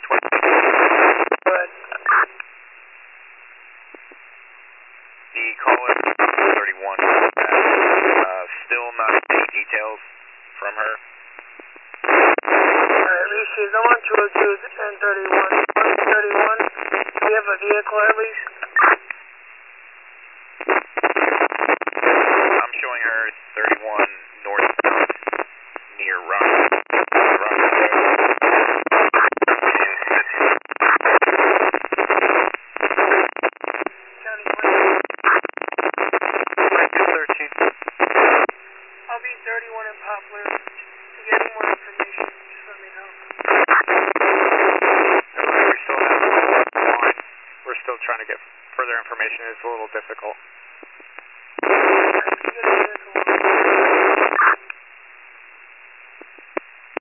But the caller 31 still not any details from her. Alright, Lucy, I'm on 202 and 31. 31, do you have a vehicle at least? I'm showing her 31 northbound near Rock Road. County 1. 13. I'll be 31 in Poplar. If you get any more information, just let me know. We still have line. We're still trying to get further information. It's a little difficult.